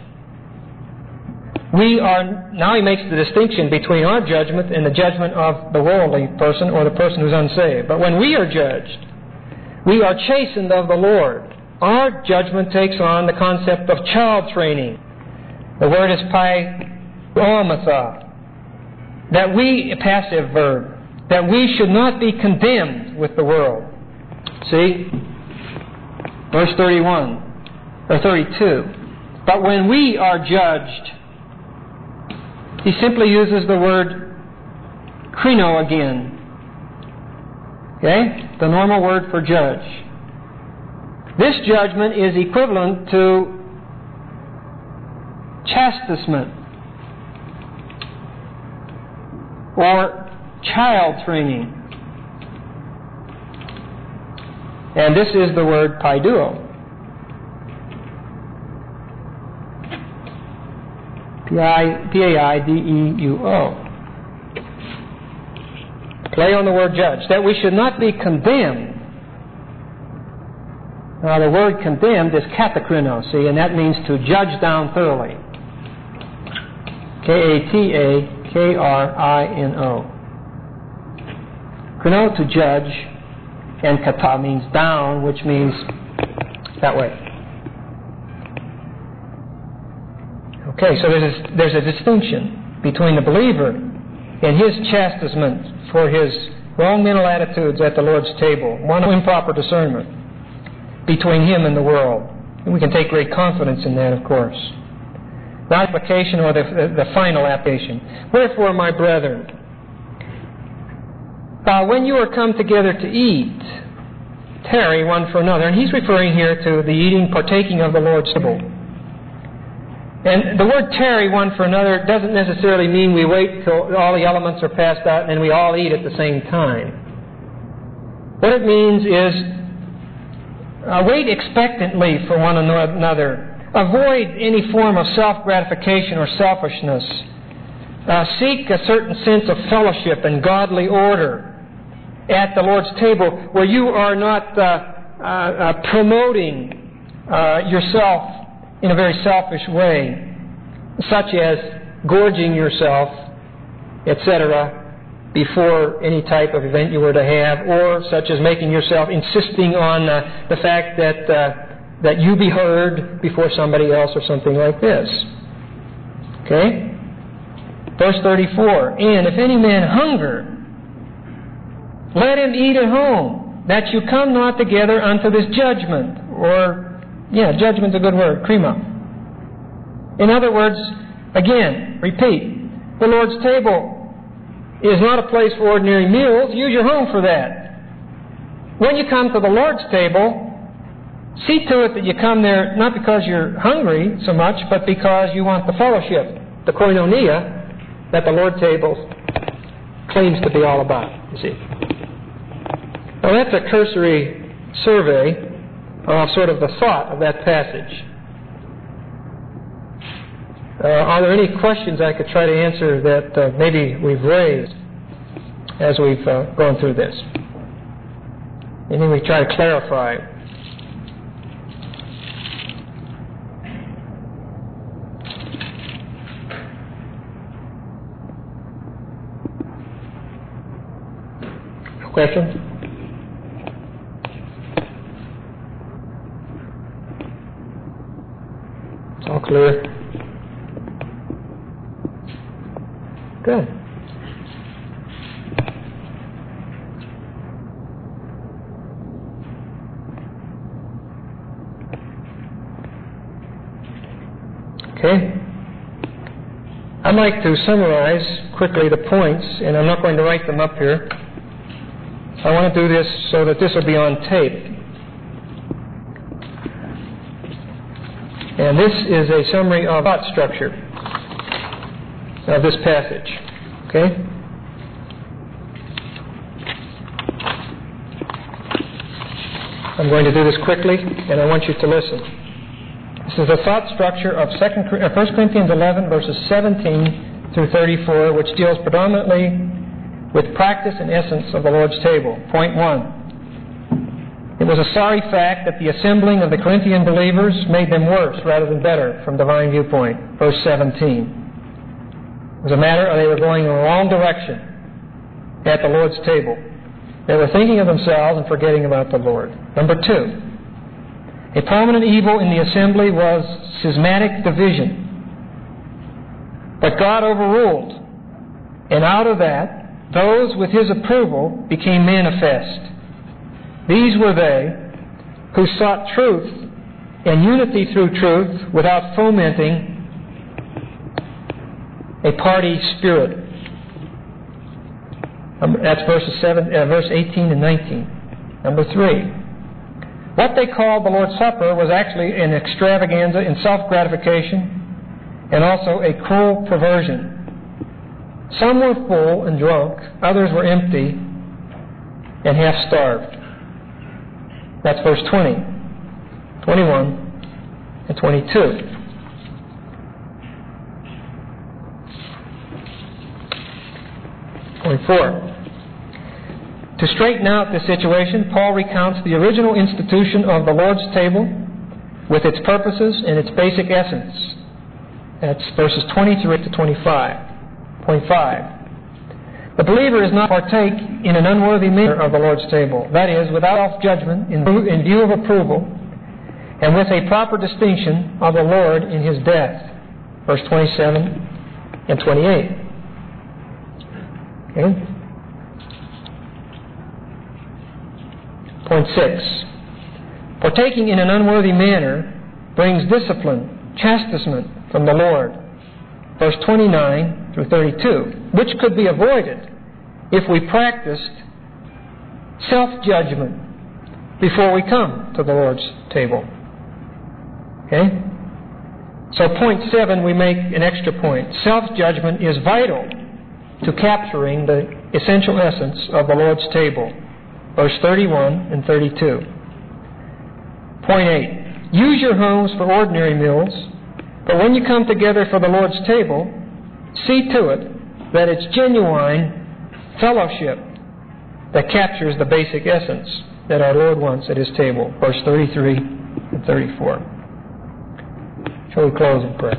we are, now he makes the distinction between our judgment and the judgment of the worldly person or the person who's unsaved. But when we are judged, we are chastened of the Lord. Our judgment takes on the concept of child training. The word is paiomata. That we, a passive verb, that we should not be condemned with the world. See? Verse thirty-one, or thirty-two. But when we are judged, he simply uses the word krino again. Okay? The normal word for judge. This judgment is equivalent to chastisement or child training. And this is the word paiduo. P A I D E U O. Play on the word judge. That we should not be condemned. Now the word condemned is katakrino, see, and that means to judge down thoroughly. K A T A K R I N O. Krino, to judge, and kata means down, which means that way. Okay, so there's a, there's a distinction between the believer and his chastisement for his wrong mental attitudes at the Lord's table, one improper discernment between him and the world. And we can take great confidence in that, of course. The application, or the, the, the final application. Wherefore, my brethren, uh, when you are come together to eat, tarry one for another. And he's referring here to the eating, partaking of the Lord's table. And the word tarry one for another doesn't necessarily mean we wait till all the elements are passed out and then we all eat at the same time. What it means is uh, wait expectantly for one another. Avoid any form of self-gratification or selfishness. Uh, seek a certain sense of fellowship and godly order at the Lord's table, where you are not uh, uh, uh, promoting uh, yourself in a very selfish way, such as gorging yourself, et cetera, before any type of event you were to have, or such as making yourself insisting on uh, the fact that uh, that you be heard before somebody else, or something like this. Okay? Verse thirty-four, and if any man hunger, let him eat at home, that you come not together unto this judgment. Or, yeah, judgment's a good word, krima. In other words, again, repeat, the Lord's table is not a place for ordinary meals. Use your home for that. When you come to the Lord's table, see to it that you come there not because you're hungry so much, but because you want the fellowship, the koinonia, that the Lord's table claims to be all about, you see. Now that's a cursory survey of sort of the thought of that passage. Uh, are there any questions I could try to answer that uh, maybe we've raised as we've uh, gone through this? Anything we try to clarify? Questions? It's all clear? Good. Okay. I'd like to summarize quickly the points, and I'm not going to write them up here. I want to do this so that this will be on tape. And this is a summary of thought structure of this passage. Okay? I'm going to do this quickly, and I want you to listen. This is the thought structure of First Corinthians eleven, verses seventeen through thirty-four, which deals predominantly with practice and essence of the Lord's table. Point one. It was a sorry fact that the assembling of the Corinthian believers made them worse rather than better from divine viewpoint. Verse seventeen. It was a matter of they were going in the wrong direction at the Lord's table. They were thinking of themselves and forgetting about the Lord. Number two. A prominent evil in the assembly was schismatic division. But God overruled, and out of that, those with His approval became manifest. These were they who sought truth and unity through truth without fomenting a party spirit. Um, that's verses seven, uh, verse eighteen and nineteen. Number three. What they called the Lord's Supper was actually an extravaganza in self-gratification and also a cruel perversion. Some were full and drunk, others were empty and half-starved. That's verse twenty, twenty-one, and twenty-two. Point four. To straighten out this situation, Paul recounts the original institution of the Lord's table with its purposes and its basic essence. That's verses twenty-three to twenty-five. Point five. The believer is not partake in an unworthy manner of the Lord's table. That is, without self-judgment, in, in view of approval, and with a proper distinction of the Lord in His death. Verse twenty-seven and twenty-eight. Okay? Point six. Partaking in an unworthy manner brings discipline, chastisement from the Lord. Verse twenty-nine through thirty-two, which could be avoided if we practiced self-judgment before we come to the Lord's table. Okay? So point seven, we make an extra point. Self-judgment is vital to capturing the essential essence of the Lord's table. Verse thirty-one and thirty-two. Point eight. Use your homes for ordinary meals, but when you come together for the Lord's table, see to it that it's genuine fellowship that captures the basic essence that our Lord wants at His table. Verse thirty-three and thirty-four. Shall we close in prayer?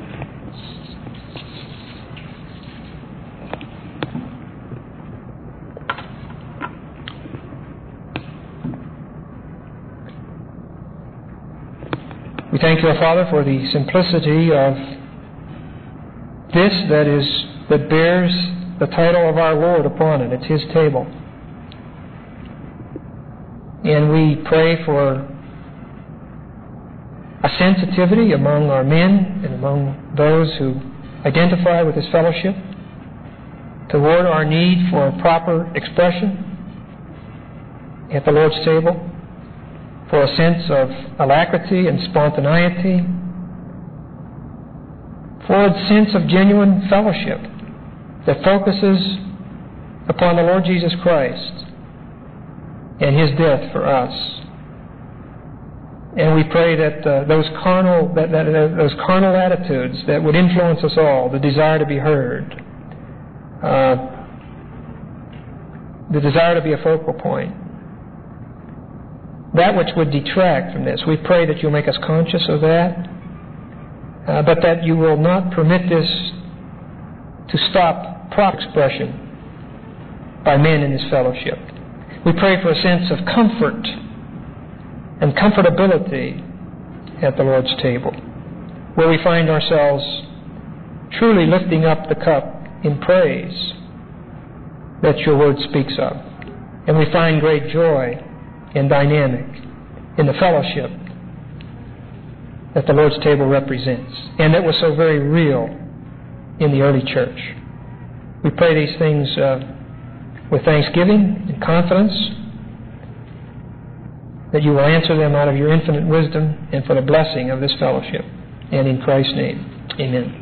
We thank you, our Father, for the simplicity of this that is that bears the title of our Lord upon it. It's His table. And we pray for a sensitivity among our men and among those who identify with this fellowship toward our need for proper expression at the Lord's table, for a sense of alacrity and spontaneity, for a sense of genuine fellowship that focuses upon the Lord Jesus Christ and His death for us. And we pray that uh, those carnal that, that uh, those carnal attitudes that would influence us all, the desire to be heard, uh, the desire to be a focal point, that which would detract from this. We pray that you'll make us conscious of that, uh, but that you will not permit this to stop proper expression by men in this fellowship. We pray for a sense of comfort and comfortability at the Lord's table. where we find ourselves truly lifting up the cup in praise that your word speaks of. And we find great joy and dynamic in the fellowship that the Lord's table represents, and that was so very real in the early church. We pray these things uh, with thanksgiving and confidence that you will answer them out of your infinite wisdom and for the blessing of this fellowship. And in Christ's name, amen.